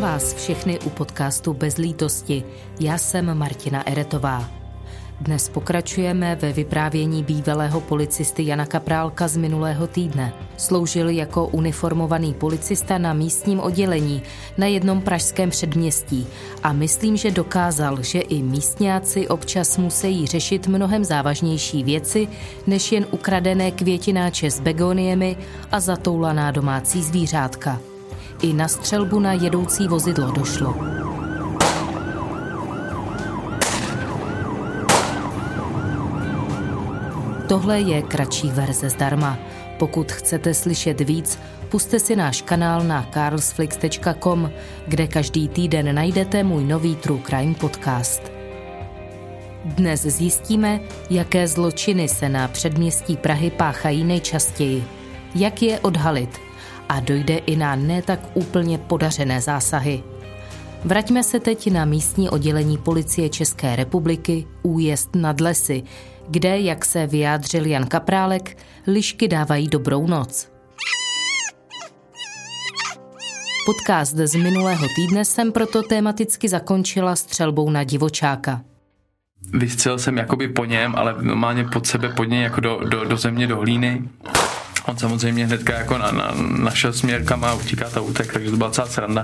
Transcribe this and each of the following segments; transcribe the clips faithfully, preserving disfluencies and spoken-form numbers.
vás všechny u podcastu Bez lítosti. Já jsem Martina Eretová. Dnes pokračujeme ve vyprávění bývalého policisty Jana Kaprálka z minulého týdne. Sloužil jako uniformovaný policista na místním oddělení na jednom pražském předměstí a myslím, že dokázal, že i místňáci občas musí řešit mnohem závažnější věci, než jen ukradené květináče s begoniemi a zatoulaná domácí zvířátka. I na střelbu na jedoucí vozidlo došlo. Tohle je kratší verze zdarma. Pokud chcete slyšet víc, pusťte si náš kanál na carlsflix tečka com, kde každý týden najdete můj nový True Crime podcast. Dnes zjistíme, jaké zločiny se na předměstí Prahy páchají nejčastěji, jak je odhalit a dojde i na ne tak úplně podařené zásahy. Vraťme se teď na místní oddělení Policie České republiky Újezd nad Lesy, kde, jak se vyjádřil Jan Kaprálek, lišky dávají dobrou noc. Podcast z minulého týdne jsem proto tematicky zakončila střelbou na divočáka. Vystřelil jsem jakoby po něm, ale normálně pod sebe pod něj jako do, do, do země, do hlíny. On samozřejmě hnedka jako na, na, našel směr, kam má utíkat a utek, takže to byla celá sranda.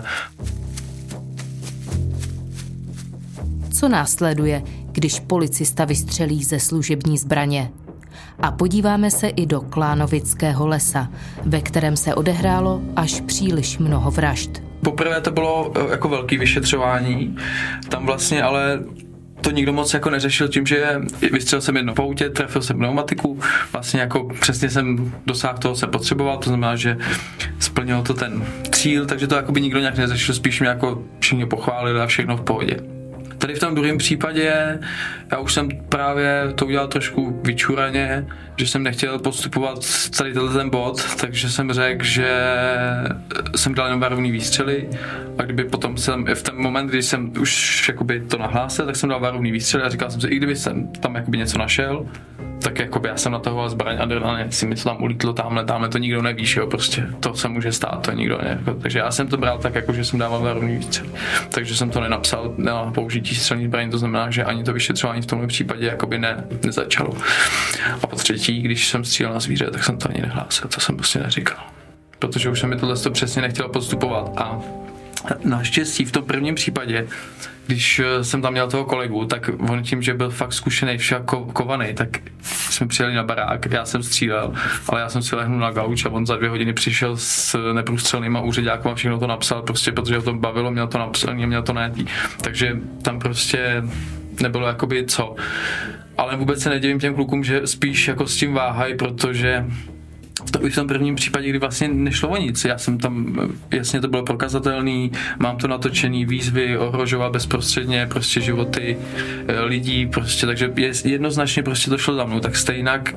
Co následuje, když policista vystřelí ze služební zbraně? A podíváme se i do Klánovického lesa, ve kterém se odehrálo až příliš mnoho vražd. Poprvé to bylo jako velký vyšetřování, tam vlastně ale to nikdo moc jako neřešil tím, že vystřelil jsem jedno poutě, trefil jsem pneumatiku, vlastně jako přesně jsem dosáhl toho, co jsem potřeboval, to znamená, že splnil to ten cíl, takže to jako by nikdo nějak neřešil, spíš mě jako všichni pochválili a všechno v pohodě. Tady v tom druhém případě já už jsem právě to udělal trošku vyčuraně, že jsem nechtěl postupovat celý ten bod, takže jsem řekl, že jsem dal jenom varovný výstřely a kdyby potom jsem, v ten moment, kdy jsem už jakoby to nahlásil, tak jsem dal varovný výstřely a říkal jsem si, i kdyby jsem tam jakoby něco našel, tak jakoby já jsem natahoval zbraň a adrenalin, si mi to tam ulítlo tamhle, tamhle to nikdo neví, jo, prostě to se může stát, to nikdo ne, jako, takže já jsem to bral tak, jako, že jsem dával varovný výstřely, takže jsem to nenapsal na použití střelní zbraní, to znamená, že ani to vyšetřování v tomhle případě jakoby ne, nezačalo. A po třetí, když jsem střílel na zvíře, tak jsem to ani nehlásil, to jsem prostě neříkal, protože už jsem mi tohle to přesně nechtěl postupovat a naštěstí v tom prvním případě, když jsem tam měl toho kolegu, tak on tím, že byl fakt zkušený, však kovaný, tak jsme přijeli na barák, já jsem střílel, ale já jsem si lehnul na gauč a on za dvě hodiny přišel s neprůstřelnýma úředákama a všechno to napsal, prostě protože ho to bavilo, měl to napsaný, měl to najetý. Takže tam prostě nebylo jakoby co. Ale vůbec se nedivím těm klukům, že spíš jako s tím váhají, protože v, to, v tom prvním případě, kdy vlastně nešlo o nic. Já jsem tam, jasně to bylo prokazatelný, mám to natočený, výzvy, ohrožoval bezprostředně prostě životy lidí, prostě, takže jednoznačně prostě to šlo za mnou. Tak stejnak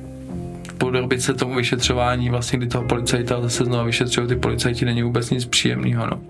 podrobit se tomu vyšetřování, vlastně kdy toho policajta zase znovu vyšetřují ty policajti, není vůbec nic příjemného. No.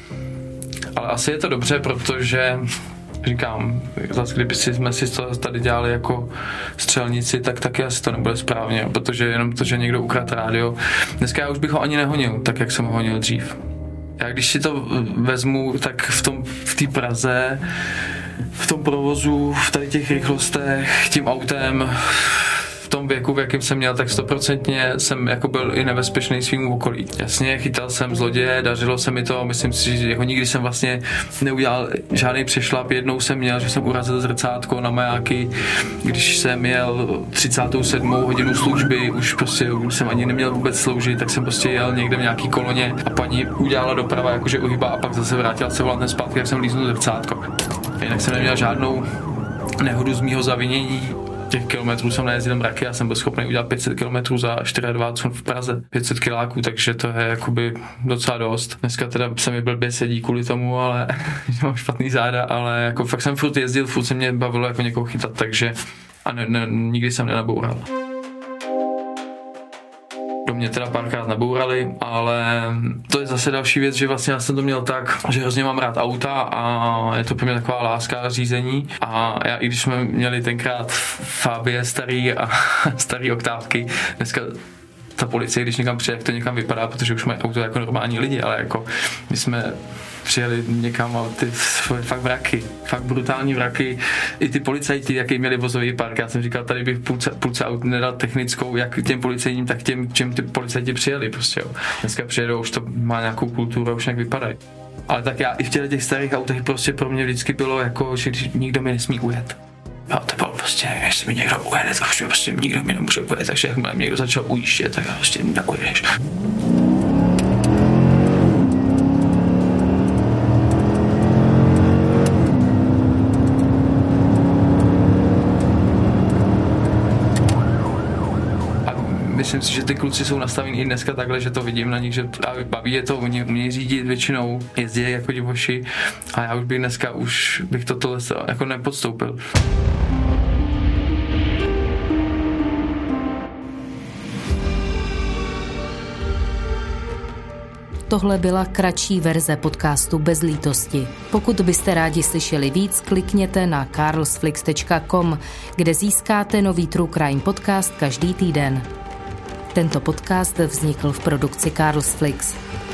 Ale asi je to dobře, protože říkám, zase kdyby si, jsme si to tady dělali jako střelníci, tak taky asi to nebude správně, protože jenom to, že někdo ukradl rádio. Dneska já už bych ho ani nehonil, tak jak jsem ho honil dřív. Já když si to vezmu, tak v tom, v té Praze, v tom provozu, v tady těch rychlostech, tím autem, v tom věku, v jakém jsem měl, tak stoprocentně jsem jako byl i nebezpečný svým okolí. Jasně, chytal jsem zloděje, dařilo se mi to, myslím si, že jako nikdy jsem vlastně neudělal žádný přešlap. Jednou jsem měl, že jsem urazil zrcátko na majáky, když jsem měl třicátou sedmou hodinu služby, už prostě už jsem ani neměl vůbec sloužit, tak jsem prostě jel někde v nějaký koloně a paní udělala doprava, jakože uhýba a pak zase vrátila se volant zpátky, jak jsem líznul zrcátko. Jinak jsem neměl žádnou nehodu z mýho zavinění. Těch kilometrů jsem nejezdil mraky, já jsem byl schopný udělat pět set kilometrů za dvacet čtyři v Praze, pět set kiláků, takže to je jakoby docela dost. Dneska teda se mi blbě sedí kvůli tomu, ale mám špatný záda, ale jako fakt jsem furt jezdil, furt se mě bavilo jako někoho chytat, takže a ne, ne, nikdy jsem nenaboural. Do mě teda párkrát nabourali, ale to je zase další věc, že vlastně já jsem to měl tak, že hrozně mám rád auta a je to pro mě taková láska řízení a já, i když jsme měli tenkrát Fabie starý a starý oktávky, dneska ta policie, když někam přijde, jak to někam vypadá, protože už mají auto jako normální lidi, ale jako my jsme přijeli někam a ty fakt vraky, fakt brutální vraky. I ty policajti, jaký měli vozový park. Já jsem říkal, tady bych půlce, půlce aut nedal technickou, jak těm policajním, tak těm, čem ty policajti přijeli prostě, jo. Dneska přijedou, už to má nějakou kulturu, už nějak vypadají. Ale tak já i v těch, těch starých autech prostě pro mě vždycky bylo jako, že když nikdo mi nesmí ujet. Jo, to bylo prostě, jestli mi někdo ujede, tak už prostě nikdo mi nemůže ujet, takže jakmile mě někdo začal ujíždět, tak prostě neujedeš. Myslím si, že ty kluci jsou nastavení i dneska takhle, že to vidím na nich, že baví je to, oni umějí řídit většinou, jezdí jako divoši a já už bych dneska už bych toto jako nepodstoupil. Tohle byla kratší verze podcastu Bez lítosti. Pokud byste rádi slyšeli víc, klikněte na carlsflix tečka com, kde získáte nový True Crime podcast každý týden. Tento podcast vznikl v produkci Carlsflix.